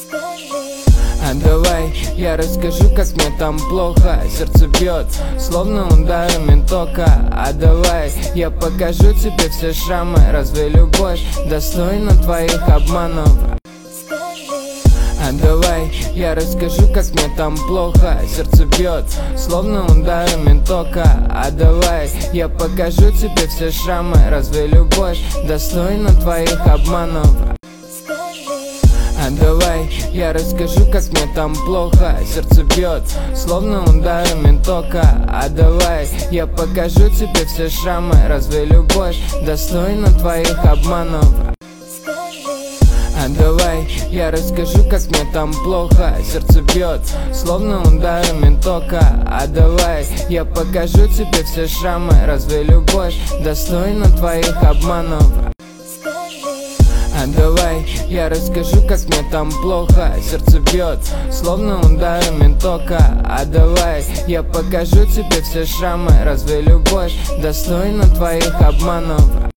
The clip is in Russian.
А давай я расскажу, как мне там плохо. Сердце бьет, словно ударами тока. А давай я покажу тебе все шрамы. Разве любовь достойна твоих обманов? А давай я расскажу, как мне там плохо. Сердце бьет, словно ударами тока. А давай я покажу тебе все шрамы. Разве любовь достойна твоих обманов? А давай я расскажу, как мне там плохо. Сердце бьет, словно ударами тока. А давай я покажу тебе все шрамы. Разве любовь достойна твоих обманов? А давай я расскажу, как мне там плохо. Сердце бьет, словно ударами тока. А давай я покажу тебе все шрамы. Разве любовь достойна твоих обманов? А давай я расскажу, как мне там плохо. Сердце бьет, словно ударами тока. А давай я покажу тебе все шрамы. Разве любовь достойна твоих обманов?